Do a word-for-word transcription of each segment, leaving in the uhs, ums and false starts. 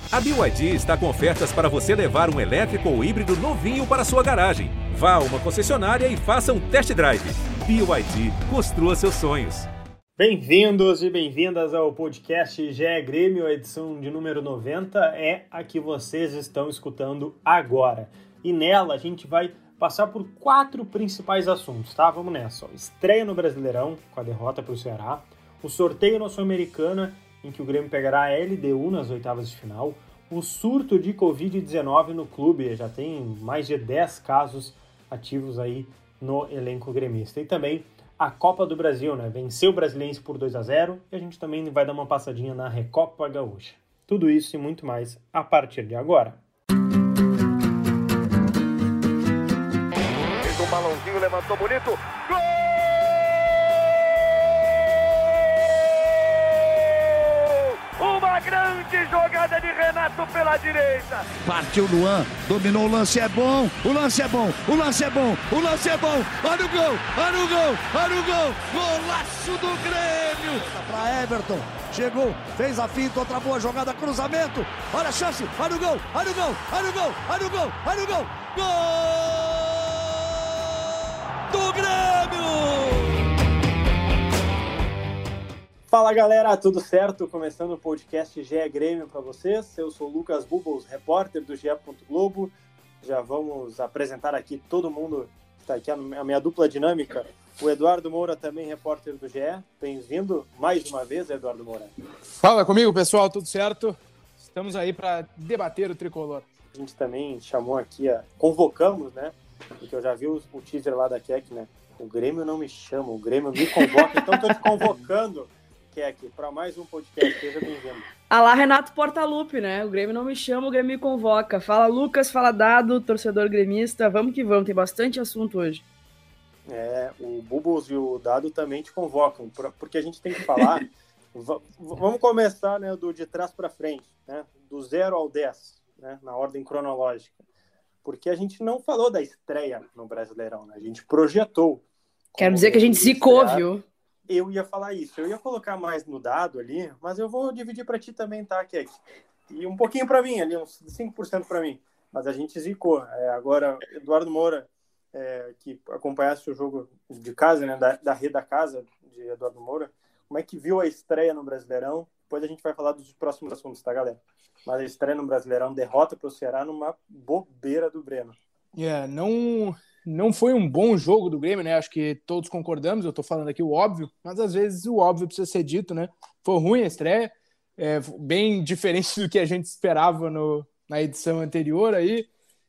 A B Y D está com ofertas para você levar um elétrico ou híbrido novinho para sua garagem. Vá a uma concessionária e faça um test drive. B Y D, construa seus sonhos. Bem-vindos e bem-vindas ao podcast G E Grêmio, a edição de número noventa é a que vocês estão escutando agora. E nela a gente vai passar por quatro principais assuntos, tá? Vamos nessa. Ó. Estreia no Brasileirão, com a derrota para o Ceará. O sorteio na Sul-Americana, em que o Grêmio pegará a L D U nas oitavas de final. O surto de covid dezenove no clube, já tem mais de dez casos ativos aí no elenco gremista. E também a Copa do Brasil, né? Venceu o Brasiliense por dois a zero e a gente também vai dar uma passadinha na Recopa Gaúcha. Tudo isso e muito mais a partir de agora. Fez um balãozinho, levantou bonito. Gol! Uma grande jogada de Renato pela direita. Partiu Luan, dominou o lance, é bom, o lance é bom, o lance é bom, o lance é bom. Olha o gol, olha o gol, olha o gol. Golaço do Grêmio. Para Everton, chegou, fez a finta, outra boa jogada, cruzamento. Olha a chance, olha o gol, olha o gol, olha o gol, olha o gol, olha o gol. Gol do Grêmio. Fala galera, tudo certo? Começando o podcast G E Grêmio para vocês. Eu sou o Lucas Bubbles, repórter do G E. Globo. Já vamos apresentar aqui todo mundo que está aqui, a minha dupla dinâmica. O Eduardo Moura, também repórter do G E. Bem-vindo mais uma vez, Eduardo Moura. Fala comigo, pessoal, tudo certo? Estamos aí para debater o tricolor. A gente também chamou aqui, a... convocamos, né? Porque eu já vi o, o teaser lá da Keck, né? O Grêmio não me chama, o Grêmio me convoca, então estou te convocando. Aqui para mais um podcast, seja bem-vindo. Alá, Renato Portaluppi, né? O Grêmio não me chama, o Grêmio me convoca. Fala Lucas, fala Dado, torcedor gremista, vamos que vamos, tem bastante assunto hoje. É, o Bubbles e o Dado também te convocam, porque a gente tem que falar, v- vamos começar, né, do de trás para frente, né, do zero ao dez, né, na ordem cronológica, porque a gente não falou da estreia no Brasileirão, né? A gente projetou. Quero dizer que a gente zicou, viu? Eu ia falar isso, eu ia colocar mais no Dado ali, mas eu vou dividir para ti também, tá, Keck? E um pouquinho para mim, ali, uns cinco por cento para mim. Mas a gente zicou. É, agora, Eduardo Moura, é, que acompanhasse o jogo de casa, né, da, da rede da casa de Eduardo Moura, como é que viu a estreia no Brasileirão? Depois a gente vai falar dos próximos assuntos, tá, galera? Mas a estreia no Brasileirão, derrota para o Ceará numa bobeira do Breno. É, yeah, não... Não foi um bom jogo do Grêmio, né? Acho que todos concordamos, eu tô falando aqui o óbvio, mas às vezes o óbvio precisa ser dito, né? Foi ruim a estreia, é, bem diferente do que a gente esperava no, na edição anterior aí,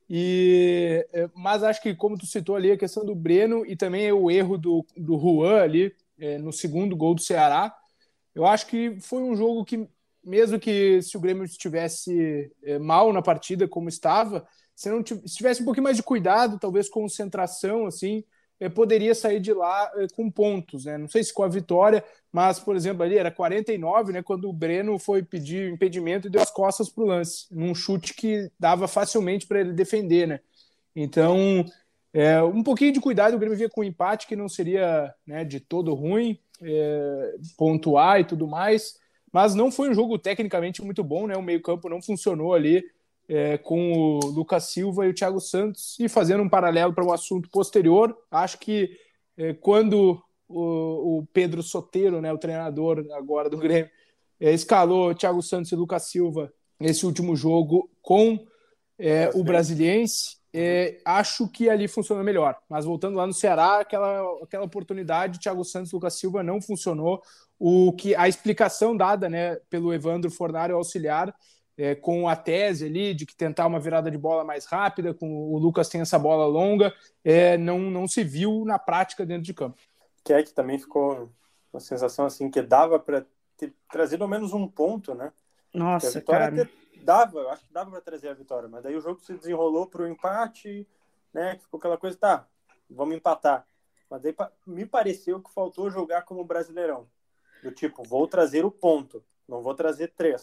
e, é, mas acho que, como tu citou ali, a questão do Breno e também o erro do, do Juan ali, é, no segundo gol do Ceará, eu acho que foi um jogo que, mesmo que se o Grêmio estivesse é, mal na partida como estava, se não tivesse, se tivesse um pouquinho mais de cuidado, talvez concentração, assim, eh, poderia sair de lá eh, com pontos, né? Não sei se com a vitória, mas, por exemplo, ali era quarenta e nove, né? Quando o Breno foi pedir impedimento e deu as costas para o lance, num chute que dava facilmente para ele defender, né? Então, é, um pouquinho de cuidado, o Grêmio via com um empate que não seria, né, de todo ruim, é, pontuar e tudo mais, mas não foi um jogo tecnicamente muito bom, né? O meio-campo não funcionou ali. É, com o Lucas Silva e o Thiago Santos, e fazendo um paralelo para um assunto posterior, acho que é, quando o, o Pedro Soteiro, né, o treinador agora do Grêmio, é, escalou o Thiago Santos e o Lucas Silva nesse último jogo com é, o Brasiliense, é, acho que ali funcionou melhor. Mas voltando lá no Ceará, aquela, aquela oportunidade, Thiago Santos e Lucas Silva não funcionou. O que, a explicação dada, né, pelo Evandro Fornari, o auxiliar, É, com a tese ali de que tentar uma virada de bola mais rápida, com o Lucas tem essa bola longa, é, não, não se viu na prática dentro de campo. Que é que também ficou uma sensação assim que dava para ter trazido ao menos um ponto, né? Nossa, a vitória cara. Ter, dava, eu acho que dava para trazer a vitória, mas daí o jogo se desenrolou para o empate, né? Ficou aquela coisa, tá, vamos empatar. Mas daí me pareceu que faltou jogar como Brasileirão. Do tipo, vou trazer o ponto, não vou trazer três.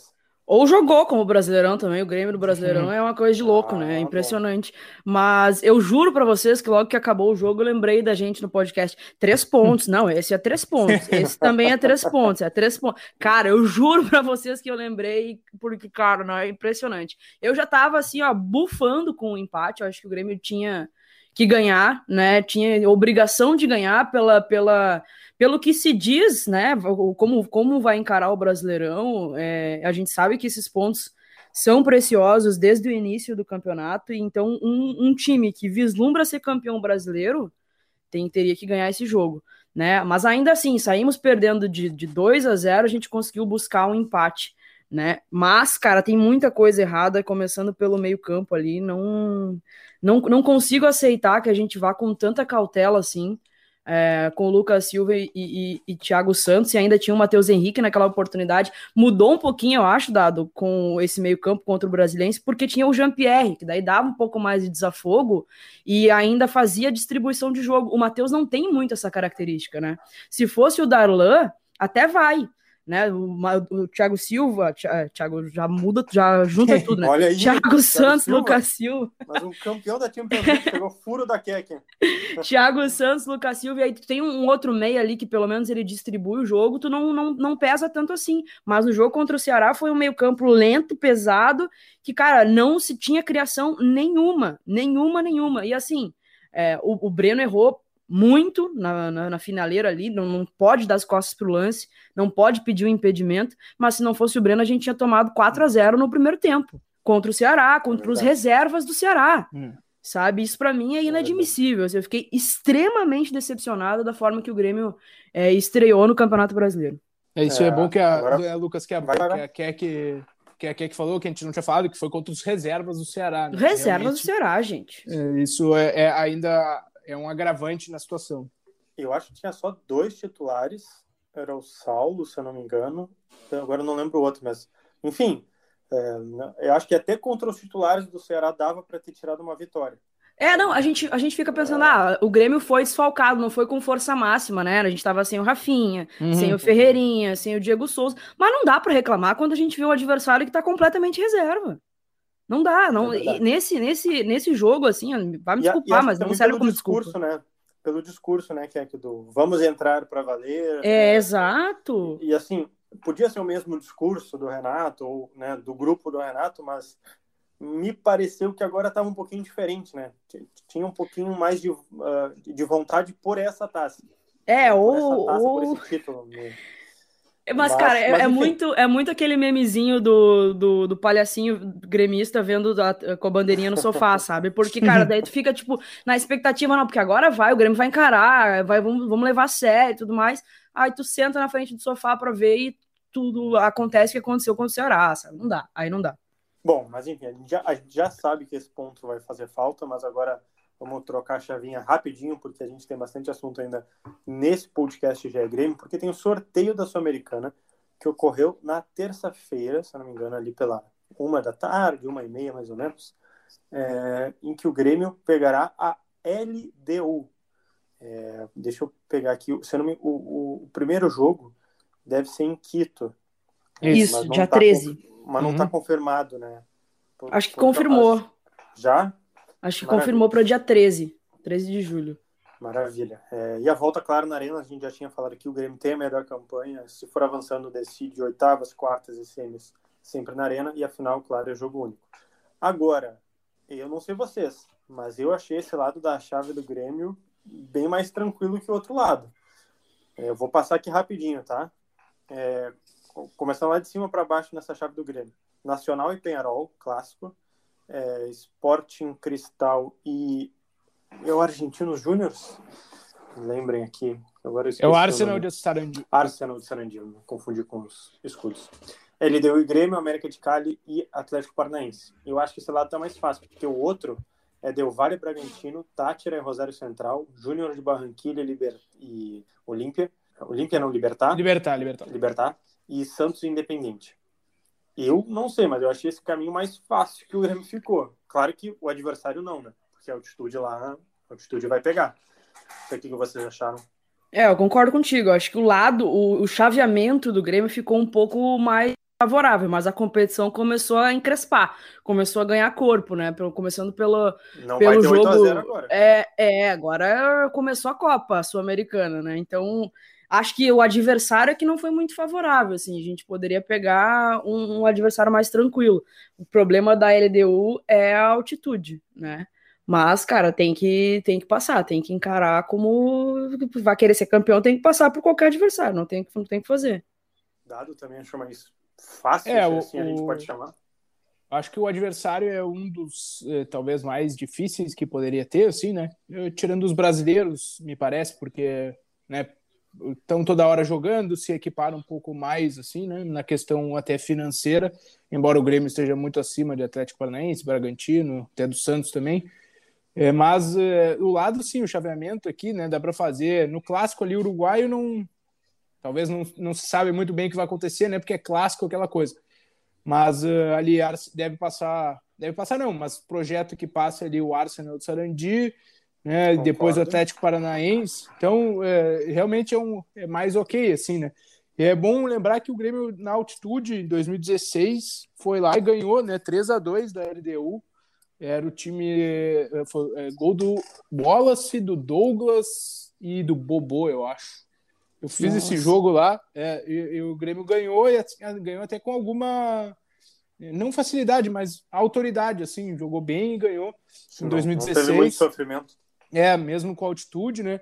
Ou jogou como Brasileirão também, o Grêmio do Brasileirão é uma coisa de louco, Ah, né? É bom. impressionante. Mas eu juro pra vocês que logo que acabou o jogo, eu lembrei da gente no podcast. Três pontos. Não, esse é três pontos. Esse também é três pontos. É três pontos. Cara, eu juro pra vocês que eu lembrei, porque, cara, não é impressionante. Eu já tava assim, ó, bufando com o empate. Eu acho que o Grêmio tinha que ganhar, né? Tinha obrigação de ganhar pela. pela Pelo que se diz, né, como, como vai encarar o Brasileirão, é, a gente sabe que esses pontos são preciosos desde o início do campeonato, e então um, um time que vislumbra ser campeão brasileiro tem, teria que ganhar esse jogo, né? Mas ainda assim, saímos perdendo de, de dois a zero, a gente conseguiu buscar um empate, né? Mas, cara, tem muita coisa errada, começando pelo meio campo ali, não, não, não consigo aceitar que a gente vá com tanta cautela assim, É, com o Lucas Silva e, e, e Thiago Santos, e ainda tinha o Matheus Henrique naquela oportunidade. Mudou um pouquinho, eu acho, Dado, com esse meio campo contra o Brasiliense, porque tinha o Jean-Pierre, que daí dava um pouco mais de desafogo e ainda fazia distribuição de jogo. O Matheus não tem muito essa característica, né? Se fosse o Darlan, até vai, né? O, o Thiago Silva, Thiago já muda, já junta tudo, né? Olha aí, Thiago Thiago Santos, Silva. Lucas Silva. Mas um campeão da Champions League pegou furo da Keck. Thiago Santos, Lucas Silva, e aí tu tem um outro meio ali que pelo menos ele distribui o jogo, tu não, não, não pesa tanto assim. Mas no jogo contra o Ceará foi um meio campo lento, pesado, que, cara, não se tinha criação nenhuma, nenhuma, nenhuma. E assim, é, o, o Breno errou muito na, na, na finaleira ali, não, não pode dar as costas pro lance, não pode pedir o um impedimento, mas se não fosse o Breno, a gente tinha tomado quatro a zero no primeiro tempo, contra o Ceará, contra é os reservas do Ceará. Hum. Sabe, isso pra mim é inadmissível. Eu fiquei extremamente decepcionado da forma que o Grêmio é, estreou no Campeonato Brasileiro. É, isso é, é bom que a, agora... a Lucas, que a, vai, vai, vai. que a Keck que a Keck falou, que a gente não tinha falado, que foi contra os reservas do Ceará. Né? Reservas Realmente, do Ceará, gente. É, isso é, é ainda é um agravante na situação. Eu acho que tinha só dois titulares, era o Saulo, se eu não me engano, agora eu não lembro o outro, mas enfim, é, eu acho que até contra os titulares do Ceará dava para ter tirado uma vitória. É, não, a gente, a gente fica pensando, é. ah, o Grêmio foi desfalcado, não foi com força máxima, né? A gente tava sem o Rafinha, uhum. sem o Ferreirinha, sem o Diego Souza, mas não dá para reclamar quando a gente vê um adversário que tá completamente reserva. Não dá, não. É nesse, nesse, nesse jogo, assim, vai me desculpar, mas não serve como discurso, desculpa. Né? Pelo discurso, né, que é que do vamos entrar para valer. É, né? exato. E, e assim, podia ser o mesmo discurso do Renato, ou né, do grupo do Renato, mas me pareceu que agora estava um pouquinho diferente, né? Tinha um pouquinho mais de, uh, de vontade por essa taça. É, por ou... essa taça, ou... por esse título. Né? Mas, mas, cara, é, mas, é, muito, é muito aquele memezinho do, do, do palhacinho gremista vendo a, com a bandeirinha no sofá, sabe? Porque, cara, daí tu fica, tipo, na expectativa, não, porque agora vai, o Grêmio vai encarar, vai, vamos, vamos levar a sério e tudo mais. Aí tu senta na frente do sofá pra ver e tudo acontece o que aconteceu com o Ceará, sabe? Não dá, aí não dá. Bom, mas enfim, a gente, já, a gente já sabe que esse ponto vai fazer falta, mas agora vamos trocar a chavinha rapidinho, porque a gente tem bastante assunto ainda nesse podcast G E Grêmio, porque tem o sorteio da Sul-Americana, que ocorreu na terça-feira, se eu não me engano, ali pela uma da tarde, uma e meia mais ou menos, é, em que o Grêmio pegará a L D U. É, deixa eu pegar aqui, se eu não me, o, o, o primeiro jogo deve ser em Quito. Isso, dia tá treze. Conf, mas não está uhum. confirmado, né? Por, Acho que confirmou. Capaz. Já? Acho que Maravilha. confirmou para o dia treze, treze de julho. Maravilha. É, e a volta, claro, na Arena, a gente já tinha falado aqui, o Grêmio tem a melhor campanha, se for avançando, decide oitavas, quartas e semis, sempre na Arena, e a final, claro, é jogo único. Agora, eu não sei vocês, mas eu achei esse lado da chave do Grêmio bem mais tranquilo que o outro lado. É, eu vou passar aqui rapidinho, tá? É, começando lá de cima para baixo nessa chave do Grêmio. Nacional e Peñarol, clássico. É, Sporting, Cristal e é o Argentinos Júniors. Lembrem aqui. Agora eu é o Arsenal de Sarandi. Arsenal de Sarandi, me confundi com os escudos. L D U e Grêmio, América de Cali e Atlético Paranaense. Eu acho que esse lado tá mais fácil, porque o outro é Del Valle e Bragantino, Táchira e Rosário Central, Júnior de Barranquilla Liber... e Olímpia. Olímpia não, Libertar. Libertar, Libertar. Libertar. E Santos e Independente. Eu não sei, mas eu achei esse caminho mais fácil que o Grêmio ficou. Claro que o adversário não, né? Porque a altitude lá, a altitude vai pegar. O que vocês acharam? É, eu concordo contigo. Eu acho que o lado, o, o chaveamento do Grêmio ficou um pouco mais favorável, mas a competição começou a encrespar, começou a ganhar corpo, né? Começando pelo, Não pelo vai ter jogo. oito a zero agora. É, é, agora começou a Copa Sul-Americana, né? Então, acho que o adversário é que não foi muito favorável, assim, a gente poderia pegar um, um adversário mais tranquilo. O problema da L D U é a altitude, né? Mas, cara, tem que, tem que passar, tem que encarar como vai querer ser campeão, tem que passar por qualquer adversário, não tem, não tem que fazer. Dado também chama isso fácil, É, se o- assim a gente o- pode chamar. Acho que o adversário é um dos, eh, talvez, mais difíceis que poderia ter, assim, né? Eu, tirando os brasileiros, me parece, porque, né, estão toda hora jogando, se equiparam um pouco mais, assim, né, na questão até financeira, embora o Grêmio esteja muito acima de Atlético Paranaense, Bragantino, até do Santos também. É, mas é, o lado, sim, o chaveamento aqui, né, dá para fazer. No clássico ali, uruguaio, não, talvez não, não se sabe muito bem o que vai acontecer, né, porque é clássico aquela coisa. Mas uh, ali deve passar, deve passar não, mas projeto que passa ali o Arsenal do Sarandi, né, Concordo. depois o Atlético Paranaense. Então, é, realmente é, um, é mais ok, assim, né. E é bom lembrar que o Grêmio, na altitude, em dois mil e dezesseis, foi lá e ganhou, né, três a dois da L D U. Era o time, foi, é, gol do Wallace, do Douglas e do Bobô, eu acho. Eu fiz Nossa. esse jogo lá, é, e, e o Grêmio ganhou, e assim, ganhou até com alguma, não facilidade, mas autoridade, assim, jogou bem e ganhou em Não, dois mil e não dezesseis. teve muito sofrimento. É, mesmo com altitude, né?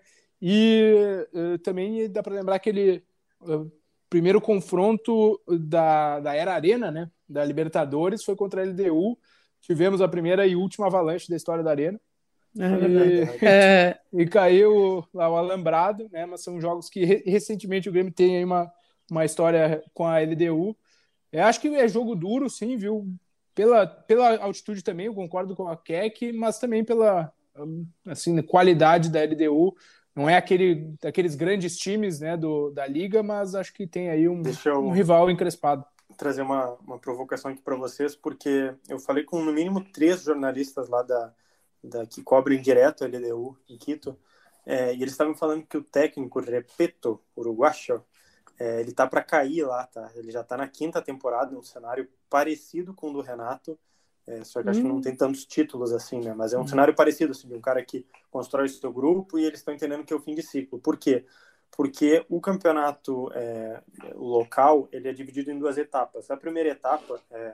E uh, também dá para lembrar aquele uh, primeiro confronto da, da Era Arena, né? Da Libertadores, foi contra a L D U. Tivemos a primeira e última avalanche da história da Arena. É E- verdade. É, E caiu lá o alambrado, né? Mas são jogos que re- recentemente o Grêmio tem aí uma, uma história com a L D U. Eu acho que é jogo duro, sim, viu? Pela, pela altitude também, eu concordo com a Keck, mas também pela hum, assim, qualidade da L D U. Não é aquele, daqueles grandes times, né, do, da liga, mas acho que tem aí um, Deixa eu- um rival encrespado. Trazer uma, uma provocação aqui para vocês, porque eu falei com no mínimo três jornalistas lá da, da que cobrem direto a L D U em Quito, é, e eles estavam falando que o técnico Repeto, uruguaio, é, ele tá para cair lá, tá? Ele já tá na quinta temporada, um cenário parecido com o do Renato, é, só que acho que não tem tantos títulos assim, né? Mas é um cenário parecido, assim, de um cara que constrói o seu grupo e eles estão entendendo que é o fim de ciclo. Por quê? Porque o campeonato é, o local, ele é dividido em duas etapas. A primeira etapa, é,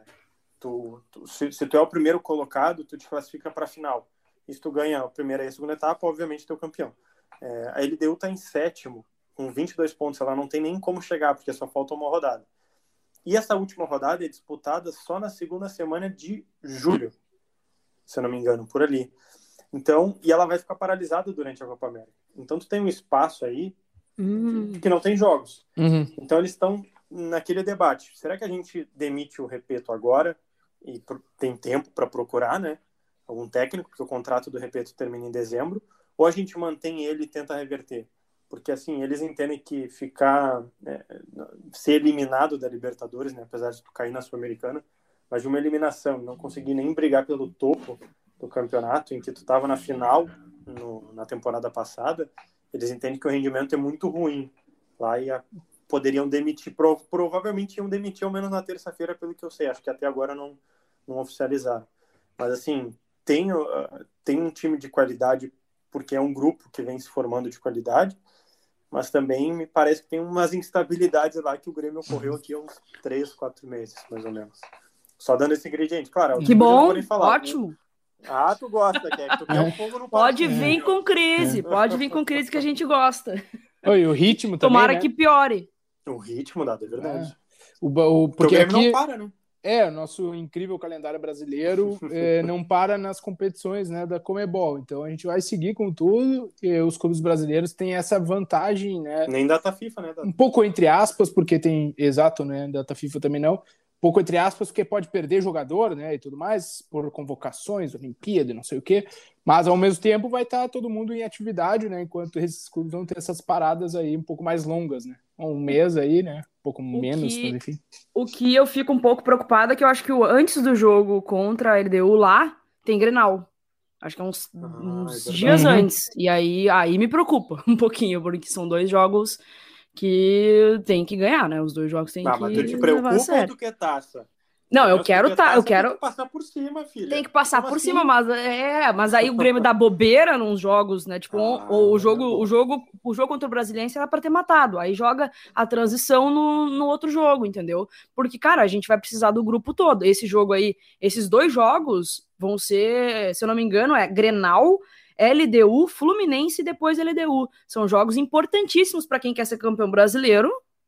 tu, tu, se, se tu é o primeiro colocado, tu te classifica para a final. E se tu ganha a primeira e a segunda etapa, obviamente tu é o campeão. É, a L D U está em sétimo, com vinte e dois pontos. Ela não tem nem como chegar, porque só falta uma rodada. E essa última rodada é disputada só na segunda semana de julho, se eu não me engano, por ali. Então, e ela vai ficar paralisada durante a Copa América. Então tu tem um espaço aí Hum. que não tem jogos. Uhum. Então eles estão naquele debate. Será que a gente demite o Repeto agora e pro- tem tempo para procurar, né, algum técnico, porque o contrato do Repeto termina em dezembro, ou a gente mantém ele e tenta reverter? Porque assim, eles entendem que ficar é, ser eliminado da Libertadores, né, apesar de tu cair na Sul-Americana, mas de uma eliminação, não conseguir nem brigar pelo topo do campeonato, em que tu estava na final no, na temporada passada, eles entendem que o rendimento é muito ruim lá e a, poderiam demitir, pro, provavelmente iam demitir ao menos na terça-feira, pelo que eu sei, acho que até agora não, não oficializaram. Mas assim, tem, uh, tem um time de qualidade, porque é um grupo que vem se formando de qualidade, mas também me parece que tem umas instabilidades lá que o Grêmio ocorreu aqui há uns três, quatro meses, mais ou menos. Só dando esse ingrediente. Claro, Que eu não bom, vou nem falar, ótimo. né? Ah, tu gosta, quer? Tu quer o fogo no Pode parquinho. vir com crise, pode vir com crise que a gente gosta. Oi, o ritmo também, Tomara né? que piore. O ritmo, dado, é verdade. O, ba- o, Porque porque o Grêmio aqui não para, né? é o nosso incrível calendário brasileiro é, não para nas competições, né, da Conmebol. Então a gente vai seguir com tudo. E os clubes brasileiros têm essa vantagem, né? Nem data FIFA, né? Dado? Um pouco entre aspas, porque tem exato, né? Data FIFA também não. Um pouco entre aspas, porque pode perder jogador, né? E tudo mais, por convocações, Olimpíada, e não sei o quê. Mas ao mesmo tempo vai estar todo mundo em atividade, né? Enquanto esses clubes vão ter essas paradas aí um pouco mais longas, né? Um mês aí, né? Um pouco menos, que- mas enfim. O que eu fico um pouco preocupada é que eu acho que o, antes do jogo contra a L D U lá, tem Grenal. Acho que é uns, uns é verdade. dias Uhum. antes. E aí, aí me preocupa um pouquinho, porque são dois jogos que tem que ganhar, né? Os dois jogos tem Não, que mas tu te levar a preocupa ou sério. tu quer taça? Não, eu Mas tu quero quer tá, taça, eu quero Tem que passar por cima, filha. tem que passar Como por assim? cima, mas é, mas aí o Grêmio dá bobeira nos jogos, né? Tipo, Ah, o, o jogo, é bom. o jogo, o jogo contra o Brasiliense era para ter matado. Aí joga a transição no, no outro jogo, entendeu? Porque, cara, a gente vai precisar do grupo todo. Esse jogo aí, esses dois jogos vão ser, se eu não me engano, é Grenal, L D U, Fluminense e depois L D U. São jogos importantíssimos para quem quer ser campeão brasileiro,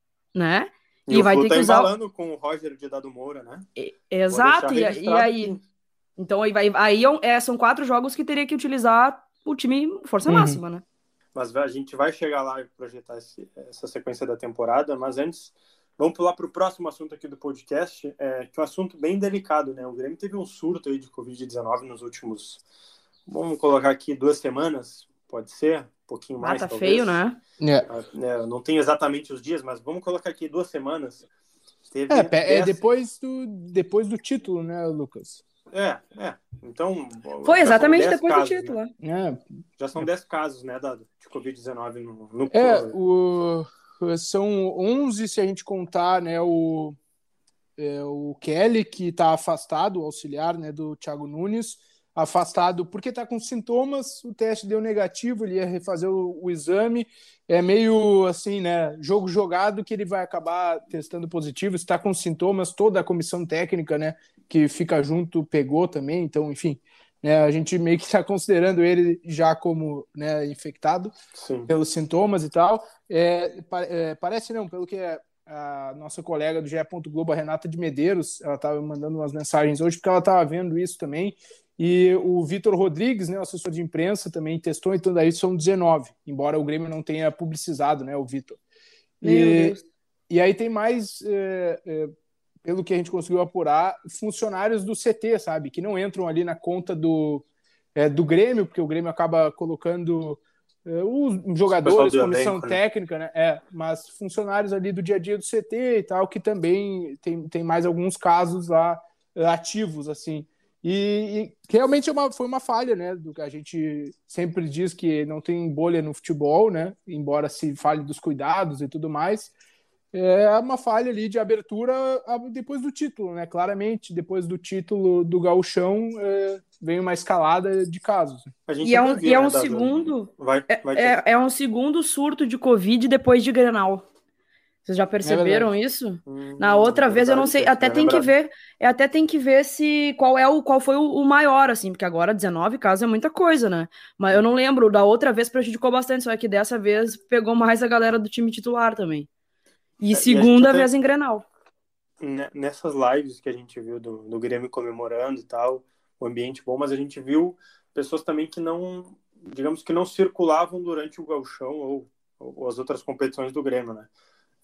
né? E, E o vai Flu ter tá que usar. embalando com o Roger de Dado Moura, né? E- Exato, Vou e, deixar e registrado aí. aqui. Então aí, vai, aí é, são quatro jogos que teria que utilizar o time força Uhum. máxima, né? Mas a gente vai chegar lá e projetar esse, essa sequência da temporada, mas antes, vamos pular para o próximo assunto aqui do podcast, é, que é um assunto bem delicado, né? O Grêmio teve um surto aí de covid dezenove nos últimos, vamos colocar aqui, duas semanas, pode ser? Um pouquinho mais, Ah, tá talvez. feio, né? É. É, eu não tenho exatamente os dias, mas vamos colocar aqui duas semanas. Teve É, pe- é dez... depois, do, depois do título, né, Lucas? É, é. Então... Foi já são exatamente dez depois casos, do título, né? né? É, Já são dez casos, né, Dado, de covid dezenove no... no... É, o, são onze se a gente contar, né, o, é, o Kelly, que está afastado, o auxiliar, né, do Thiago Nunes, afastado porque está com sintomas, o teste deu negativo, ele ia refazer o, o exame, é meio assim, né, jogo jogado que ele vai acabar testando positivo, está com sintomas, toda a comissão técnica, né, que fica junto, pegou também, então, enfim, né, a gente meio que está considerando ele já como, né, infectado. Sim. Pelos sintomas e tal. É, pa- é, parece não, pelo que a nossa colega do G E. Globo, a Renata de Medeiros, ela estava mandando umas mensagens hoje, porque ela estava vendo isso também. E o Vitor Rodrigues, né, o assessor de imprensa, também testou, então daí são dezenove, embora o Grêmio não tenha publicizado, né, o Vitor. Meu E, Deus. e aí tem mais, é, é, pelo que a gente conseguiu apurar, funcionários do C T, sabe, que não entram ali na conta do, é, do Grêmio, porque o Grêmio acaba colocando é, os jogadores, do comissão elenco, né? técnica, né? É, mas funcionários ali do dia a dia do C T e tal, que também tem, tem mais alguns casos lá é, ativos, assim. E, e realmente é uma, foi uma falha, né? Do que a gente sempre diz que não tem bolha no futebol, né? Embora se fale dos cuidados e tudo mais. É uma falha ali de abertura depois do título, né? Claramente, depois do título do Gauchão, é, vem uma escalada de casos. A gente E é até um, viu, e é né, um Dado? segundo. Vai, É, vai ter. é, é um segundo surto de Covid depois de Grenal. Vocês já perceberam verdade. isso? Hum, Na outra vez eu não sei, verdade, até bem tem que lembrado. ver, é, até tem que ver se qual é o qual foi o, o maior assim, porque agora dezenove casos é muita coisa, né? Mas eu não lembro, da outra vez prejudicou bastante, só que dessa vez pegou mais a galera do time titular também. E É, e a gente segunda até- vez em Grenal. Né, nessas lives que a gente viu do, do Grêmio comemorando e tal, o ambiente bom, mas a gente viu pessoas também que não, digamos que não circulavam durante o Gauchão ou, ou as outras competições do Grêmio, né?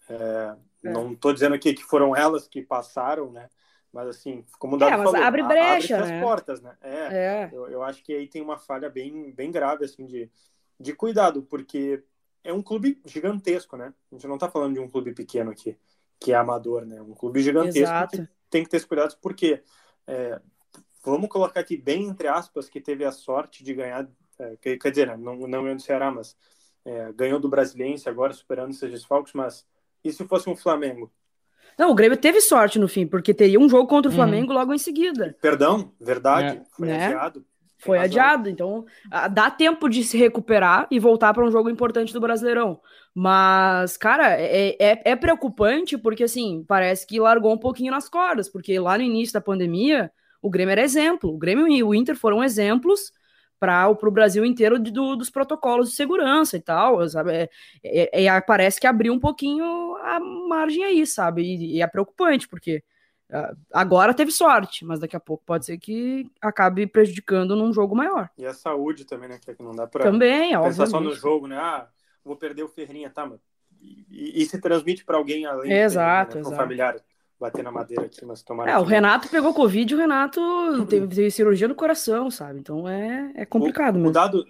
É, É. Não estou dizendo aqui que foram elas que passaram, né? Mas assim, como o Dado É, mas falou, abre a- brecha, abre-se né? as portas, né? É, É. eu, eu acho que aí tem uma falha bem, bem grave, assim, de, de cuidado, porque é um clube gigantesco, né? A gente não está falando de um clube pequeno aqui, que é amador, né? Um clube gigantesco Exato. que tem que ter esse cuidado, porque é, vamos colocar aqui bem entre aspas que teve a sorte de ganhar, é, quer, quer dizer, né? não, não ganhou do Ceará, mas é, ganhou do Brasiliense agora, superando esses desfalques, mas e se fosse um Flamengo? Não, o Grêmio teve sorte no fim, porque teria um jogo contra o Uhum. Flamengo logo em seguida. Perdão, verdade, É. foi Né? adiado. Tem Foi razão. adiado, então ah, dá tempo de se recuperar e voltar para um jogo importante do Brasileirão. Mas, cara, é, é, é preocupante porque, assim, parece que largou um pouquinho nas cordas, porque lá no início da pandemia, o Grêmio era exemplo. O Grêmio e o Inter foram exemplos para o Brasil inteiro de, do, dos protocolos de segurança e tal, sabe? É, é, é, parece que abriu um pouquinho a margem aí, sabe? E, e é preocupante, porque uh, agora teve sorte, mas daqui a pouco pode ser que acabe prejudicando num jogo maior. E a saúde também, né? Que não dá para Também, pensar só no obviamente. jogo, né? Ah, vou perder o Ferrinha, tá, mano. E, e, e se transmite para alguém além Exato, do Ferrinha, né? Um exato. familiar. Bater na madeira aqui, mas tomara É, o que não. Renato pegou Covid, o Renato teve, teve cirurgia no coração, sabe? Então é, é complicado o, mesmo. o Dado,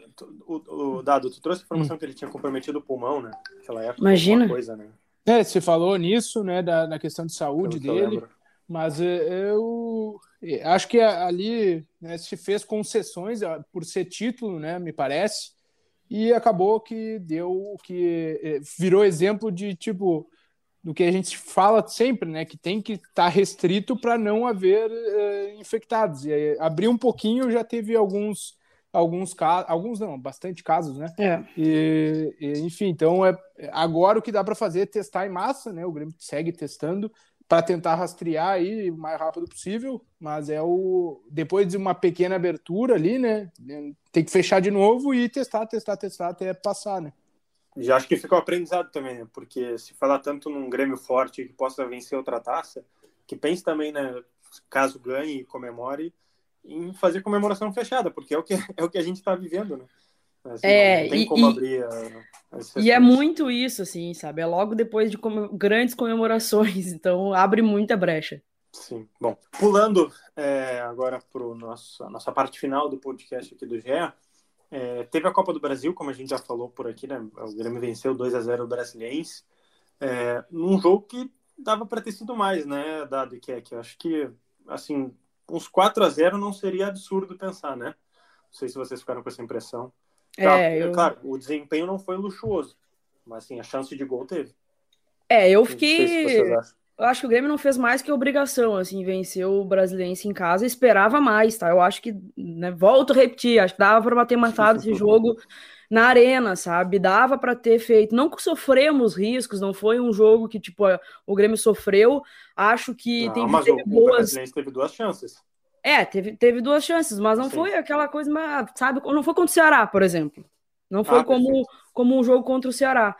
o, o Dado, tu trouxe a informação que ele tinha comprometido o pulmão, né? Naquela época, Imagina. alguma coisa, né? É, você falou nisso, né, da, na questão de saúde Pelo que eu dele, lembro. mas é, eu é, acho que ali, né, se fez concessões ó, por ser título, né, me parece, e acabou que deu, que virou exemplo de, tipo, do que a gente fala sempre, né, que tem que estar tá restrito para não haver uh, infectados. E aí, abrir um pouquinho, já teve alguns, alguns casos, alguns não, bastante casos, né? É. E, e, enfim, então é, agora o que dá para fazer é testar em massa, né? O Grêmio segue testando para tentar rastrear aí o mais rápido possível, mas é o depois de uma pequena abertura ali, né? Tem que fechar de novo e testar, testar, testar até passar, né? Já acho que ficou aprendizado também, né? Porque se falar tanto num Grêmio forte que possa vencer outra taça, que pense também, né? Caso ganhe e comemore, em fazer comemoração fechada, porque é o que, é o que a gente está vivendo, né? Assim, é, não tem e, como e, abrir a, as e é muito isso, assim, sabe? É logo depois de com, grandes comemorações, então abre muita brecha. Sim. Bom, pulando é, agora para a nossa parte final do podcast aqui do G E, É, teve a Copa do Brasil, como a gente já falou por aqui, né? O Grêmio venceu dois a zero o Brasiliense, é, num jogo que dava para ter sido mais, né, Dado e Keck? Eu acho que, assim, uns quatro a zero não seria absurdo pensar, né? Não sei se vocês ficaram com essa impressão. É, tá, eu... Claro, o desempenho não foi luxuoso, mas, assim, a chance de gol teve. É, eu Não sei se vocês fiquei... acham. Eu acho que o Grêmio não fez mais que obrigação, assim, venceu o Brasiliense em casa, esperava mais, tá? Eu acho que, né, volto a repetir, acho que dava para ter matado esse jogo na arena, sabe? Dava para ter feito, não que sofremos riscos, não foi um jogo que, tipo, o Grêmio sofreu, acho que Não, tem mas teve o, boas... o Brasiliense teve duas chances. É, teve, teve duas chances, mas não Sim. foi aquela coisa, sabe? Não foi contra o Ceará, por exemplo. Não foi ah, como, como um jogo contra o Ceará.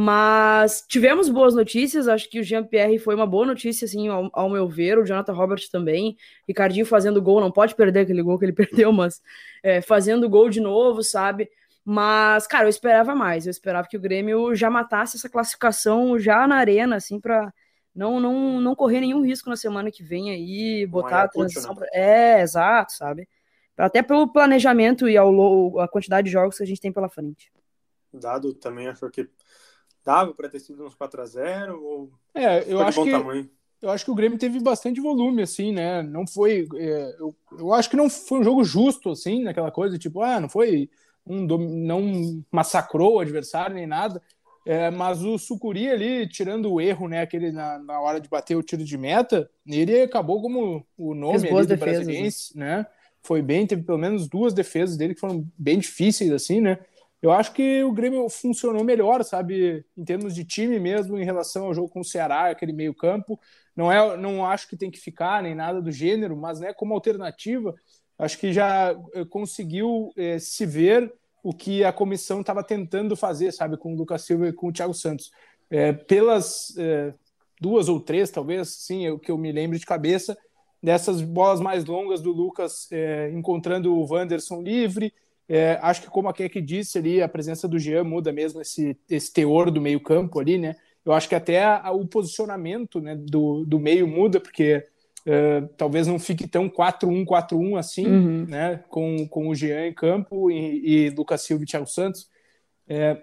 Mas tivemos boas notícias, acho que o Jean-Pierre foi uma boa notícia, assim, ao, ao meu ver, o Jonathan Roberts também, Ricardinho fazendo gol, não pode perder aquele gol que ele perdeu, mas é, fazendo gol de novo, sabe? Mas, cara, eu esperava mais, eu esperava que o Grêmio já matasse essa classificação já na arena, assim, pra não, não, não correr nenhum risco na semana que vem aí, botar a transição... Né? É, exato, sabe? Até pelo planejamento e ao, a quantidade de jogos que a gente tem pela frente. Dado também achou que dava para ter sido uns quatro a zero ou é, eu acho de bom que tamanho? Eu acho que o Grêmio teve bastante volume, assim, né? Não foi... É, eu, eu acho que não foi um jogo justo, assim, naquela coisa, tipo, ah, não foi... Um, não massacrou o adversário nem nada, é, mas o Sucuri ali, tirando o erro, né, aquele na, na hora de bater o tiro de meta, ele acabou como o nome ali do defesas, Brasiliense, né? né? Foi bem, teve pelo menos duas defesas dele que foram bem difíceis, assim, né? Eu acho que o Grêmio funcionou melhor, sabe, em termos de time mesmo, em relação ao jogo com o Ceará, aquele meio campo. Não, é, não acho que tem que ficar nem nada do gênero, mas, né, como alternativa, acho que já conseguiu é, se ver o que a comissão estava tentando fazer, sabe, com o Lucas Silva e com o Thiago Santos. É, pelas é, duas ou três, talvez, sim, o que eu me lembro de cabeça, dessas bolas mais longas do Lucas é, encontrando o Wanderson livre. É, acho que, como a Keck disse ali, a presença do Jean muda mesmo esse, esse teor do meio campo ali, né? Eu acho que até a, a, o posicionamento, né, do, do meio muda, porque uh, talvez não fique tão quatro um quatro um assim, uhum. né? Com, com o Jean em campo e, e Lucas Silva e Thiago Santos. É,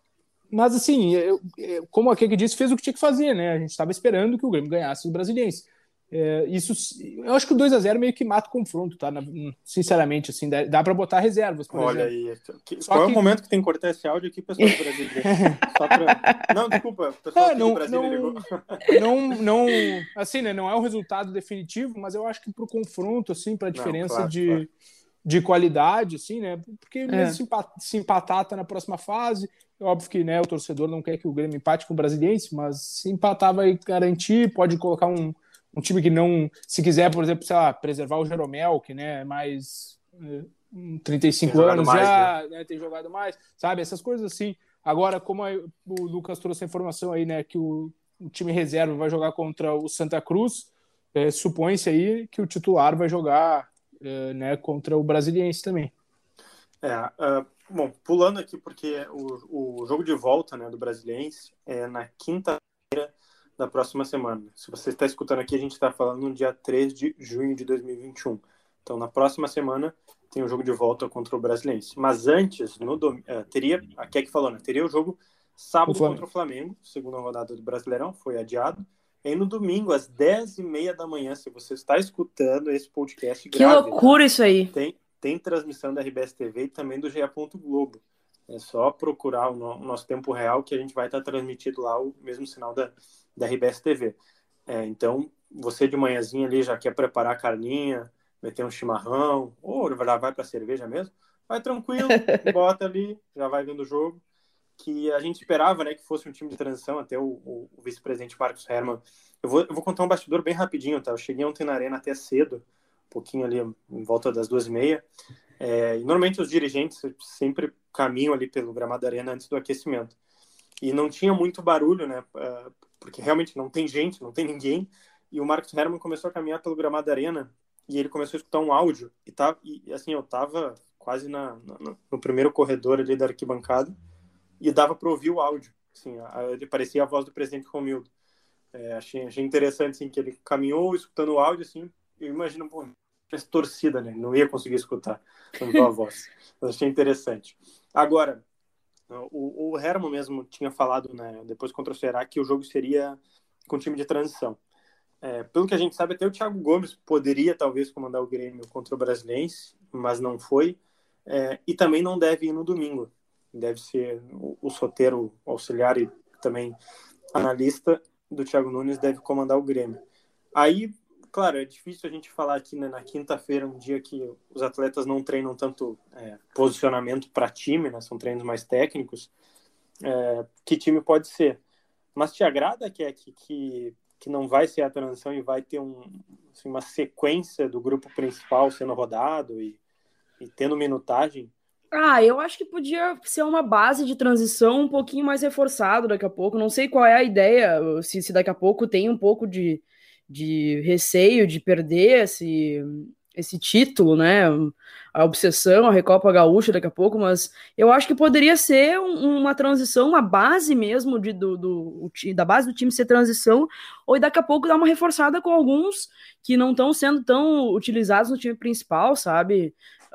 mas, assim, eu, eu, como a Keck disse, fez o que tinha que fazer, né? A gente estava esperando que o Grêmio ganhasse o Brasiliense. É, isso, eu acho que o dois a zero meio que mata o confronto, tá? Sinceramente, assim, dá, dá para botar reservas, por Olha exemplo. aí, que, qual que... é o momento que tem que cortar esse áudio aqui, pessoal do Brasil? Só pra... Não, desculpa, pessoal é, não, do Brasil não, ligou. Não, não, assim, né, não é um resultado definitivo, mas eu acho que pro confronto, assim, pra diferença não, claro, de, claro. de qualidade, assim, né, porque é. mesmo se, empatar, se empatar tá na próxima fase, é óbvio que, né, o torcedor não quer que o Grêmio empate com o Brasiliense, mas se empatar vai garantir, pode colocar um um time que não, se quiser, por exemplo, sei lá, preservar o Jeromel, que, né, é mais é, trinta e cinco anos mais, já, né? Né, tem jogado mais, sabe, essas coisas assim. Agora, como a, o Lucas trouxe a informação aí, né, que o, o time reserva vai jogar contra o Santa Cruz, é, supõe-se aí que o titular vai jogar é, né, contra o Brasiliense também. É, uh, bom, pulando aqui, porque o, o jogo de volta, né, do Brasiliense é na quinta-feira da próxima semana. Se você está escutando aqui, a gente está falando no dia três de junho de dois mil e vinte e um. Então, na próxima semana, tem o jogo de volta contra o Brasiliense. Mas antes, no dom... uh, teria, a Keck falou, né? Teria o jogo sábado o contra o Flamengo, segunda rodada do Brasileirão, foi adiado. E aí, no domingo, às dez e meia da manhã, se você está escutando esse podcast que grave, loucura, tá? Isso aí. Tem, tem transmissão da R B S T V e também do G E. Globo. É só procurar o, no, o nosso tempo real que a gente vai estar transmitido lá o mesmo sinal da, da R B S T V. É, então, você de manhãzinha ali já quer preparar a carninha, meter um chimarrão, ou vai para a cerveja mesmo, vai tranquilo, bota ali, já vai vendo o jogo. Que a gente esperava, né, que fosse um time de transição, até o, o, o vice-presidente Marcos Hermann. Eu vou, eu vou contar um bastidor bem rapidinho, tá? Eu cheguei ontem na arena até cedo, um pouquinho ali, em volta das duas e meia. É, e normalmente os dirigentes sempre caminham ali pelo gramado da arena antes do aquecimento. E não tinha muito barulho, né, porque realmente não tem gente, não tem ninguém. E o Marcos Hermann começou a caminhar pelo gramado da arena e ele começou a escutar um áudio. E, tá, e assim, eu tava quase na, na, no primeiro corredor ali da arquibancada. E dava para ouvir o áudio, assim, ele parecia a voz do presidente Romildo. É, achei, achei interessante, assim, que ele caminhou escutando o áudio, assim, eu imagino, pô, essa torcida, né, não ia conseguir escutar a voz. Mas achei interessante. Agora, o, o Hermann mesmo tinha falado, né, depois contra o Ceará, que o jogo seria com time de transição. É, pelo que a gente sabe, até o Thiago Gomes poderia, talvez, comandar o Grêmio contra o Brasiliense, mas não foi, é, e também não deve ir no domingo. Deve ser o, o soteiro auxiliar e também analista do Thiago Nunes deve comandar o Grêmio. Aí, claro, é difícil a gente falar aqui, né, na quinta-feira, um dia que os atletas não treinam tanto é, posicionamento para time, né, são treinos mais técnicos, é, que time pode ser. Mas te agrada que, é, que, que, que não vai ser a transição e vai ter um, assim, uma sequência do grupo principal sendo rodado e, e tendo minutagem? Ah, eu acho que podia ser uma base de transição um pouquinho mais reforçado daqui a pouco. Não sei qual é a ideia, se, se daqui a pouco tem um pouco de, de receio de perder esse, esse título, né? A obsessão, a Recopa Gaúcha daqui a pouco, mas eu acho que poderia ser um, uma transição, uma base mesmo de, do, do, da base do time ser transição, ou daqui a pouco dar uma reforçada com alguns que não estão sendo tão utilizados no time principal, sabe?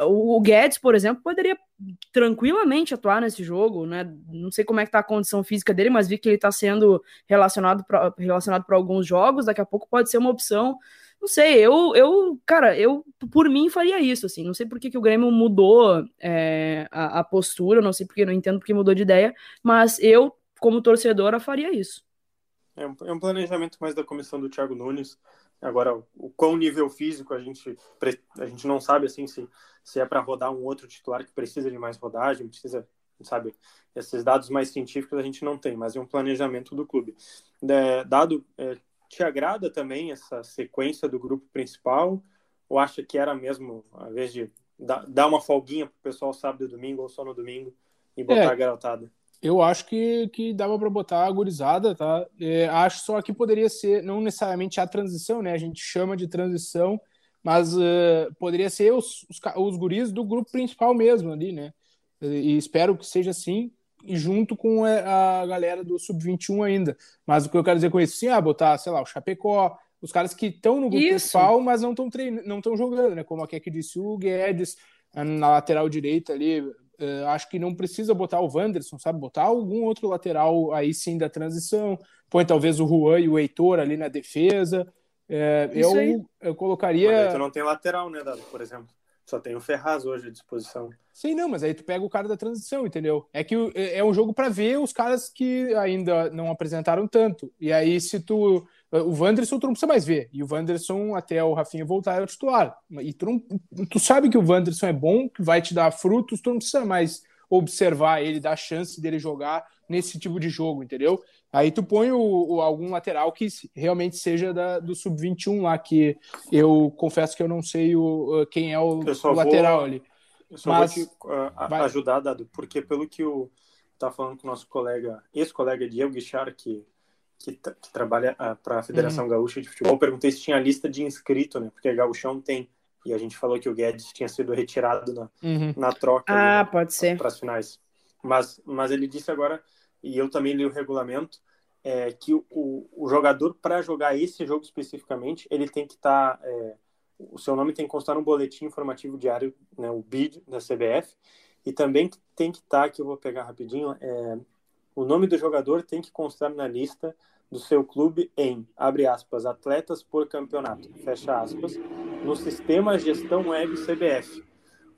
O Guedes, por exemplo, poderia tranquilamente atuar nesse jogo, né? Não sei como é que tá a condição física dele, mas vi que ele tá sendo relacionado para relacionado para alguns jogos, daqui a pouco pode ser uma opção. Não sei, eu, eu cara, eu por mim faria isso, assim, não sei por que, que o Grêmio mudou é, a, a postura, não sei porque, não entendo porque mudou de ideia, mas eu, como torcedora, faria isso. É um, é um planejamento mais da comissão do Thiago Nunes. Agora, o qual nível físico a gente, a gente não sabe, assim, se, se é para rodar um outro titular que precisa de mais rodagem, precisa, sabe, esses dados mais científicos a gente não tem, mas é um planejamento do clube. É, dado, é, te agrada também essa sequência do grupo principal, ou acha que era mesmo, ao invés de dar, dar uma folguinha pro pessoal sábado e domingo, ou só no domingo, e botar é. a garotada? Eu acho que, que dava para botar a gurizada, tá? É, acho só que poderia ser, não necessariamente a transição, né? A gente chama de transição, mas uh, poderia ser os, os, os guris do grupo principal mesmo ali, né? E espero que seja assim, e junto com a galera do sub vinte e um ainda. Mas o que eu quero dizer com isso, sim, ah, botar, sei lá, o Chapecó, os caras que estão no grupo isso. principal, mas não estão treinando, não estão jogando, né? Como aqui é que disse o Guedes, na lateral direita ali. Uh, acho que não precisa botar o Wanderson, sabe? Botar algum outro lateral aí sim da transição. Põe talvez o Juan e o Heitor ali na defesa. Uh, eu, eu colocaria... Mas aí tu não tem lateral, né, Dado? Por exemplo. Só tem o Ferraz hoje à disposição. Sim, não, mas aí tu pega o cara da transição, entendeu? É que é um jogo para ver os caras que ainda não apresentaram tanto. E aí se tu... O Wanderson tu não precisa mais ver. E o Wanderson, até o Rafinha voltar, é o titular. E tu, não, tu sabe que o Wanderson é bom, que vai te dar frutos, tu não precisa mais observar ele, dar chance dele jogar nesse tipo de jogo, entendeu? Aí tu põe o, o, algum lateral que realmente seja da, do sub vinte e um lá, que eu confesso que eu não sei o, quem é o, o lateral vou, ali. Eu só Mas, vou te uh, ajudar, Dado, porque pelo que o tá falando com o nosso colega, ex-colega Diego Guichard, que Que, que trabalha uh, para a Federação uhum. Gaúcha de Futebol, eu perguntei se tinha lista de inscrito, né? Porque Gaúchão tem. E a gente falou que o Guedes tinha sido retirado na, uhum. na troca. Ah, ali, pode ser. Para as finais. Mas, mas ele disse agora, e eu também li o regulamento, é, que o, o jogador, para jogar esse jogo especificamente, ele tem que estar... Tá, é, o seu nome tem que constar no boletim informativo diário, né, o B I D da C B F, e também tem que estar, tá, que eu vou pegar rapidinho, é, o nome do jogador tem que constar na lista do seu clube em, abre aspas, atletas por campeonato, fecha aspas, no sistema Gestão Web C B F. O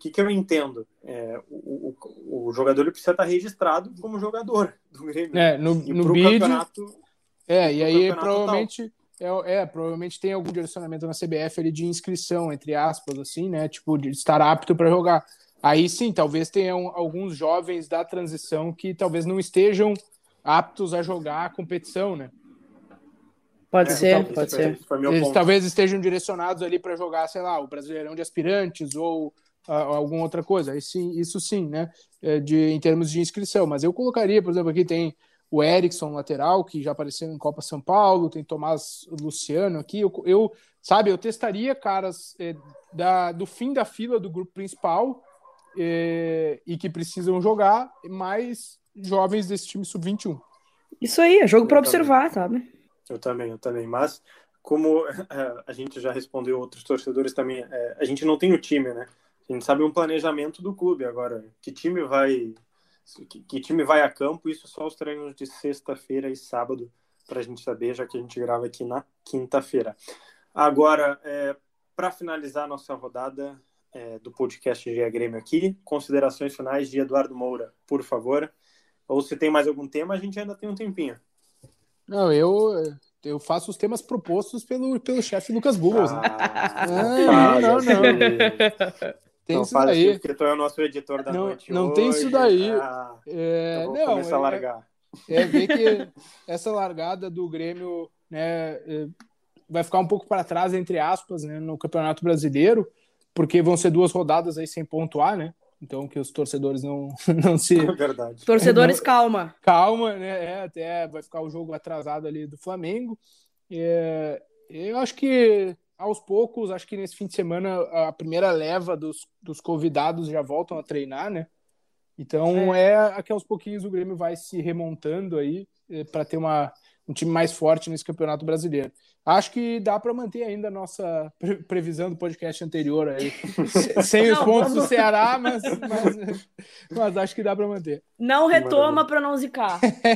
que, que eu entendo? É, o, o, o jogador ele precisa estar registrado como jogador do Grêmio. É, no, e no pro bid, campeonato, é, e aí campeonato provavelmente é, é, provavelmente tem algum direcionamento na C B F ali de inscrição, entre aspas, assim, né? Tipo, de estar apto para jogar. Aí sim, talvez tenham alguns jovens da transição que talvez não estejam aptos a jogar a competição, né? Pode é, ser, talvez, pode foi, ser. foi meu Eles ponto. talvez estejam direcionados ali para jogar, sei lá, o Brasileirão de Aspirantes ou uh, alguma outra coisa. Aí sim, isso sim, né? De, em termos de inscrição. Mas eu colocaria, por exemplo, aqui tem o Erickson, lateral, que já apareceu em Copa São Paulo, tem Tomás Luciano aqui. Eu, eu sabe, eu testaria caras eh, da, do fim da fila do grupo principal eh, e que precisam jogar, mais jovens desse time sub vinte e um. Isso aí, é jogo para Eu observar, sabe? Eu também, eu também. Mas, como é, a gente já respondeu outros torcedores também, é, a gente não tem o time, né? A gente sabe um planejamento do clube. Agora, que time vai que, que time vai a campo, isso só os treinos de sexta-feira e sábado para a gente saber, já que a gente grava aqui na quinta-feira. Agora, é, para finalizar a nossa rodada é, do podcast G E Grêmio aqui, considerações finais de Eduardo Moura, por favor. Ou se tem mais algum tema, a gente ainda tem um tempinho. Não, eu, eu faço os temas propostos pelo, pelo chefe Lucas Bubbles. Ah, né? ah, não, não, não. Tem Tem não isso faz daí. assim, porque tu é o nosso editor da não, noite não hoje. tem isso daí. Ah, é, eu vou não, começar é, a largar. É ver que essa largada do Grêmio, né, vai ficar um pouco para trás, entre aspas, né, no Campeonato Brasileiro, porque vão ser duas rodadas aí sem pontuar, né? Então que os torcedores não, não se... É verdade. Torcedores, não, calma. Calma, né? É, até vai ficar o jogo atrasado ali do Flamengo. É, eu acho que aos poucos, acho que nesse fim de semana a primeira leva dos, dos convidados já voltam a treinar, né? Então é, é que aos pouquinhos o Grêmio vai se remontando aí é, para ter uma, um time mais forte nesse Campeonato Brasileiro. Acho que dá para manter ainda a nossa pre- previsão do podcast anterior aí, sem os Não, pontos vamos... do Ceará, mas, mas, mas acho que dá para manter. Não retoma para não zicar.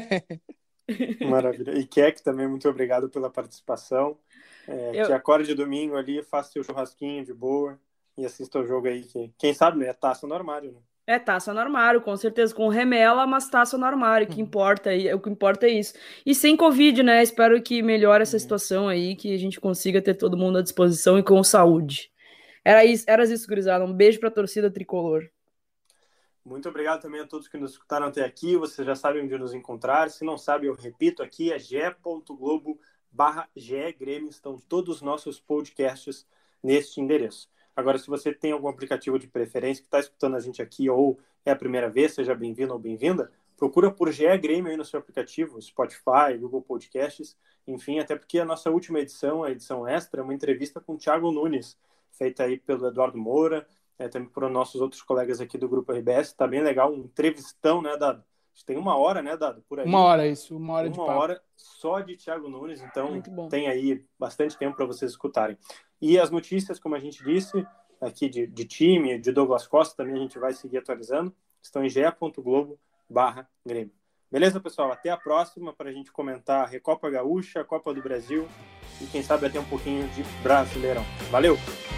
Maravilha. E Keck também, muito obrigado pela participação. É, Eu... Que acorde domingo ali, faça seu churrasquinho de boa e assista o jogo aí. Que, quem sabe, né? É taça no armário, né? É taça no armário, com certeza, com remela, mas taça no armário, o que importa, o que importa é isso. E sem Covid, né? Espero que melhore essa situação aí, que a gente consiga ter todo mundo à disposição e com saúde. Era isso, era isso, gurizada. Um beijo pra torcida tricolor. Muito obrigado também a todos que nos escutaram até aqui. Vocês já sabem onde nos encontrar. Se não sabe, eu repito aqui, é ge ponto globo barra Grêmio. Estão todos os nossos podcasts neste endereço. Agora, se você tem algum aplicativo de preferência que está escutando a gente aqui ou é a primeira vez, seja bem-vindo ou bem-vinda, procura por G E Grêmio aí no seu aplicativo, Spotify, Google Podcasts, enfim, até porque a nossa última edição, a edição extra, é uma entrevista com o Thiago Nunes, feita aí pelo Eduardo Moura, é, também por nossos outros colegas aqui do Grupo R B S. Tá bem legal, um entrevistão, né, Dado? Tem uma hora, né, Dado? Por aí. Uma hora, isso, uma hora uma de papo. Uma hora só de Thiago Nunes, então tem aí bastante tempo para vocês escutarem. E as notícias, como a gente disse, aqui de, de time, de Douglas Costa, também a gente vai seguir atualizando, estão em ge ponto globo barra Grêmio. Beleza, pessoal? Até a próxima para a gente comentar a Recopa Gaúcha, a Copa do Brasil e quem sabe até um pouquinho de Brasileirão. Valeu!